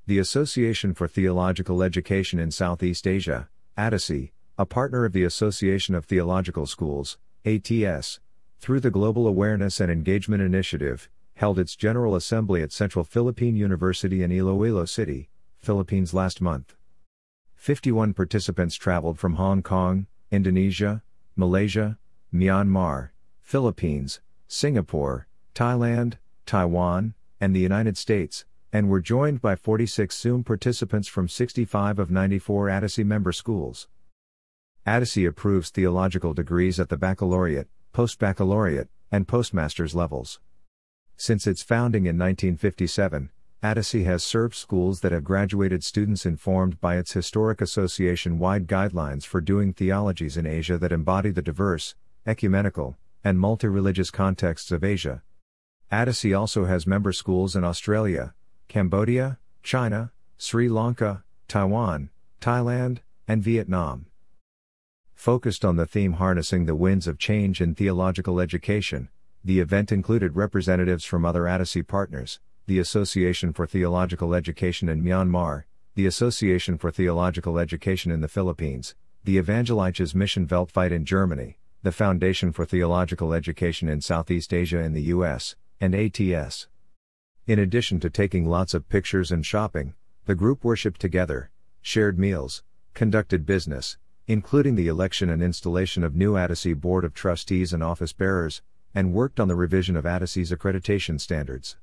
The Association for Theological Education in Southeast Asia, ATASE, a partner of the Association of Theological Schools, ATS, through the Global Awareness and Engagement Initiative, held its General Assembly at Central Philippine University in Iloilo City, Philippines last month. 51 participants traveled from Hong Kong, Indonesia, Malaysia, Myanmar, Philippines, Singapore, Thailand, Taiwan, and the United States, and were joined by 46 Zoom participants from 65 of 94 ATASE member schools. ATASE approves theological degrees at the baccalaureate, post-baccalaureate, and postmaster's levels. Since its founding in 1957, ATASE has served schools that have graduated students informed by its historic association-wide guidelines for doing theologies in Asia that embody the diverse, ecumenical, and multi-religious contexts of Asia. ATASE also has member schools in Australia, Cambodia, China, Sri Lanka, Taiwan, Thailand, and Vietnam. Focused on the theme Harnessing the Winds of Change in Theological Education, the event included representatives from other ATASE partners, the Association for Theological Education in Myanmar, the Association for Theological Education in the Philippines, the Evangeliches Mission Weltweit in Germany, the Foundation for Theological Education in Southeast Asia in the US, and ATS. In addition to taking lots of pictures and shopping, the group worshiped together, shared meals, conducted business, including the election and installation of new ATASE Board of Trustees and office bearers, and worked on the revision of ATASE's accreditation standards.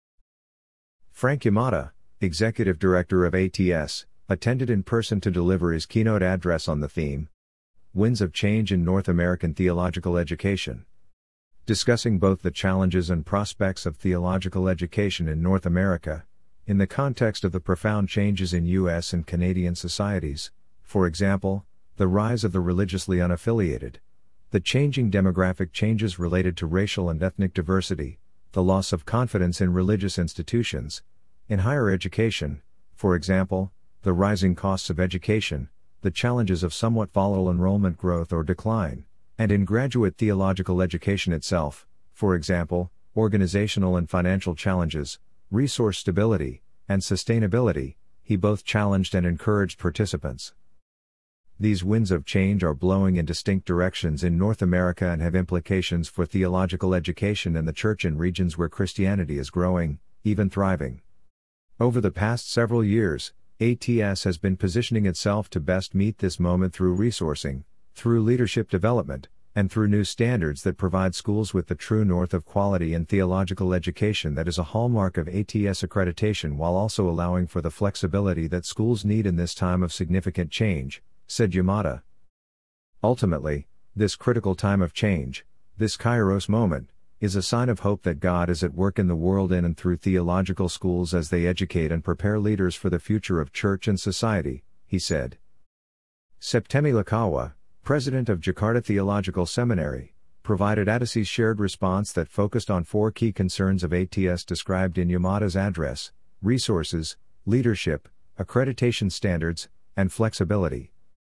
Frank Yamada, Executive Director of ATS, attended in person to deliver his keynote address on the theme, Winds of Change in North American Theological Education. Discussing both the challenges and prospects of theological education in North America, in the context of the profound changes in U.S. and Canadian societies, for example, the rise of the religiously unaffiliated, the changing demographic changes related to racial and ethnic diversity, the loss of confidence in religious institutions, in higher education, for example, the rising costs of education, the challenges of somewhat volatile enrollment growth or decline, and in graduate theological education itself, for example, organizational and financial challenges, resource stability, and sustainability, he both challenged and encouraged participants. These winds of change are blowing in distinct directions in North America and have implications for theological education and the church in regions where Christianity is growing, even thriving. Over the past several years, ATS has been positioning itself to best meet this moment through resourcing, through leadership development, and through new standards that provide schools with the true north of quality in theological education that is a hallmark of ATS accreditation while also allowing for the flexibility that schools need in this time of significant change, said Yamada. Ultimately, this critical time of change, this Kairos moment, is a sign of hope that God is at work in the world in and through theological schools as they educate and prepare leaders for the future of church and society, he said. Septemi Lakawa, president of Jakarta Theological Seminary, provided ATASE's shared response that focused on 4 key concerns of ATS described in Yamada's address: resources, leadership, accreditation standards, and flexibility.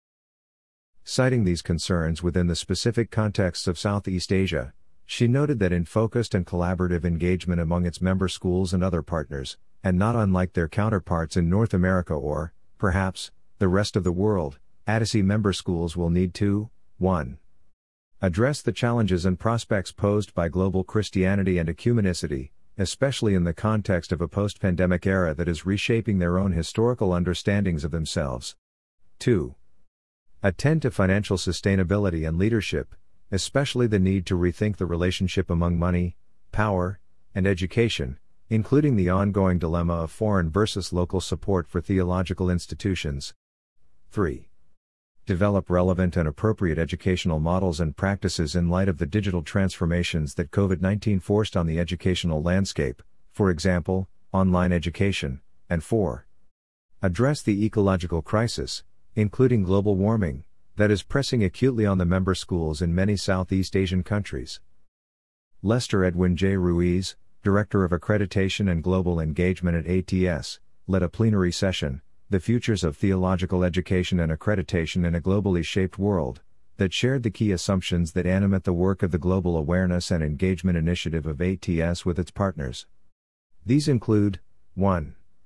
Citing these concerns within the specific contexts of Southeast Asia, she noted that in focused and collaborative engagement among its member schools and other partners, and not unlike their counterparts in North America or, perhaps, the rest of the world, ATASE member schools will need to 1. Address the challenges and prospects posed by global Christianity and ecumenicity, especially in the context of a post-pandemic era that is reshaping their own historical understandings of themselves. 2. Attend to financial sustainability and leadership, especially the need to rethink the relationship among money, power, and education, including the ongoing dilemma of foreign versus local support for theological institutions. 3. Develop relevant and appropriate educational models and practices in light of the digital transformations that COVID-19 forced on the educational landscape, for example, online education. And 4. Address the ecological crisis, including global warming, that is pressing acutely on the member schools in many Southeast Asian countries. Lester Edwin J. Ruiz, Director of Accreditation and Global Engagement at ATS, led a plenary session, The Futures of Theological Education and Accreditation in a Globally Shaped World, that shared the key assumptions that animate the work of the Global Awareness and Engagement Initiative of ATS with its partners. These include: 1.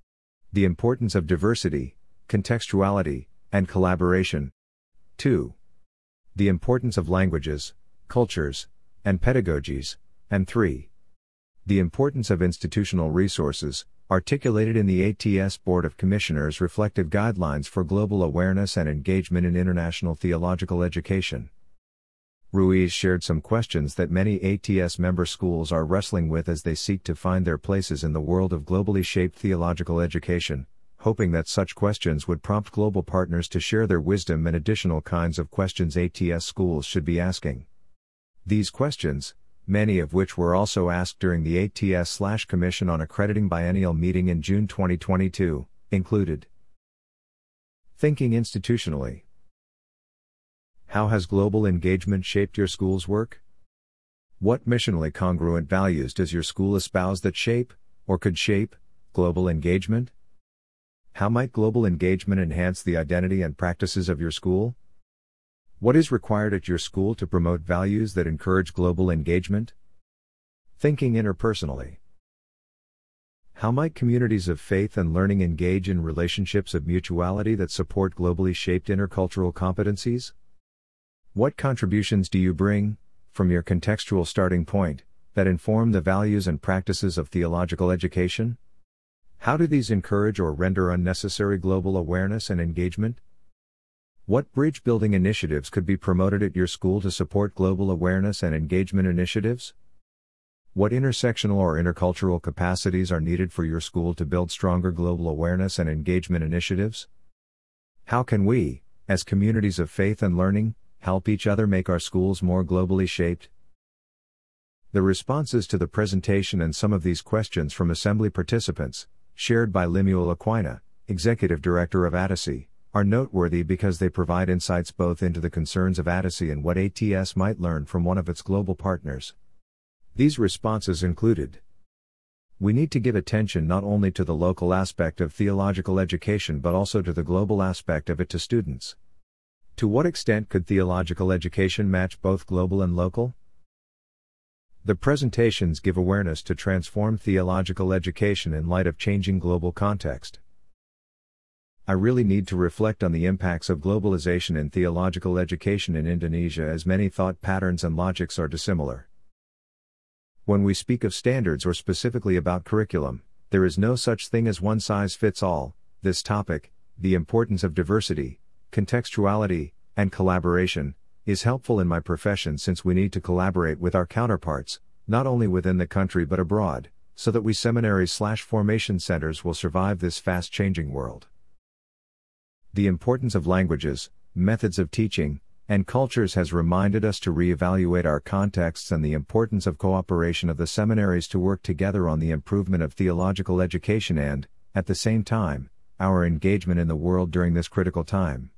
The importance of diversity, contextuality, and collaboration. 2. The importance of languages, cultures, and pedagogies. And 3. The importance of institutional resources, articulated in the ATS Board of Commissioners' reflective guidelines for global awareness and engagement in international theological education. Ruiz shared some questions that many ATS member schools are wrestling with as they seek to find their places in the world of globally shaped theological education, hoping that such questions would prompt global partners to share their wisdom and additional kinds of questions ATS schools should be asking. These questions, many of which were also asked during the ATS/Commission on Accrediting biennial meeting in June 2022, included: Thinking institutionally. How has global engagement shaped your school's work? What missionally congruent values does your school espouse that shape, or could shape, global engagement? How might global engagement enhance the identity and practices of your school? What is required at your school to promote values that encourage global engagement? Thinking interpersonally. How might communities of faith and learning engage in relationships of mutuality that support globally shaped intercultural competencies? What contributions do you bring, from your contextual starting point, that inform the values and practices of theological education? How do these encourage or render unnecessary global awareness and engagement? What bridge-building initiatives could be promoted at your school to support global awareness and engagement initiatives? What intersectional or intercultural capacities are needed for your school to build stronger global awareness and engagement initiatives? How can we, as communities of faith and learning, help each other make our schools more globally shaped? The responses to the presentation and some of these questions from Assembly participants, shared by Lemuel Aquina, Executive Director of ATASI, are noteworthy because they provide insights both into the concerns of ATASI and what ATS might learn from one of its global partners. These responses included: We need to give attention not only to the local aspect of theological education but also to the global aspect of it to students. To what extent could theological education match both global and local? The presentations give awareness to transform theological education in light of changing global context. I really need to reflect on the impacts of globalization in theological education in Indonesia, as many thought patterns and logics are dissimilar. When we speak of standards or specifically about curriculum, there is no such thing as one size fits all. This topic, the importance of diversity, contextuality, and collaboration, is helpful in my profession since we need to collaborate with our counterparts, not only within the country but abroad, so that we seminaries/formation centers will survive this fast-changing world. The importance of languages, methods of teaching, and cultures has reminded us to re-evaluate our contexts and the importance of cooperation of the seminaries to work together on the improvement of theological education and, at the same time, our engagement in the world during this critical time.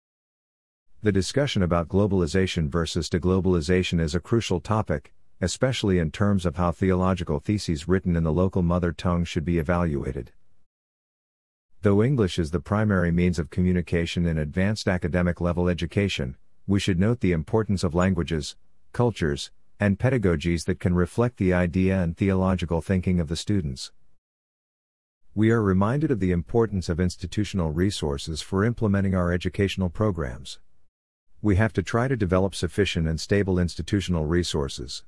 The discussion about globalization versus deglobalization is a crucial topic, especially in terms of how theological theses written in the local mother tongue should be evaluated. Though English is the primary means of communication in advanced academic level education, we should note the importance of languages, cultures, and pedagogies that can reflect the idea and theological thinking of the students. We are reminded of the importance of institutional resources for implementing our educational programs. We have to try to develop sufficient and stable institutional resources.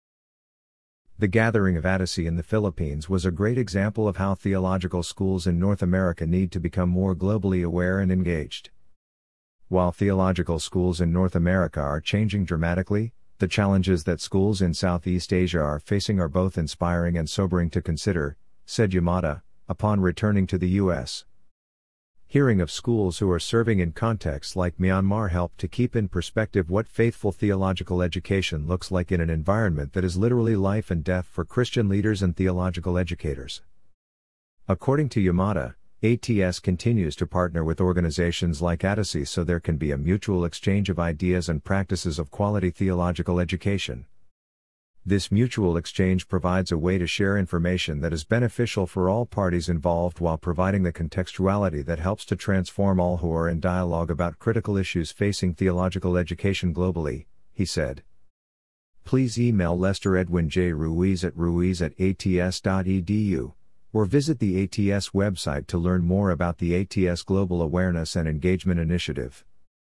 The gathering of ATASI in the Philippines was a great example of how theological schools in North America need to become more globally aware and engaged. While theological schools in North America are changing dramatically, the challenges that schools in Southeast Asia are facing are both inspiring and sobering to consider, said Yamada, upon returning to the U.S. Hearing of schools who are serving in contexts like Myanmar helped to keep in perspective what faithful theological education looks like in an environment that is literally life and death for Christian leaders and theological educators. According to Yamada, ATS continues to partner with organizations like ATASI so there can be a mutual exchange of ideas and practices of quality theological education. This mutual exchange provides a way to share information that is beneficial for all parties involved while providing the contextuality that helps to transform all who are in dialogue about critical issues facing theological education globally, he said. Please email Lester Edwin J. Ruiz at ruiz@ats.edu, or visit the ATS website to learn more about the ATS Global Awareness and Engagement Initiative.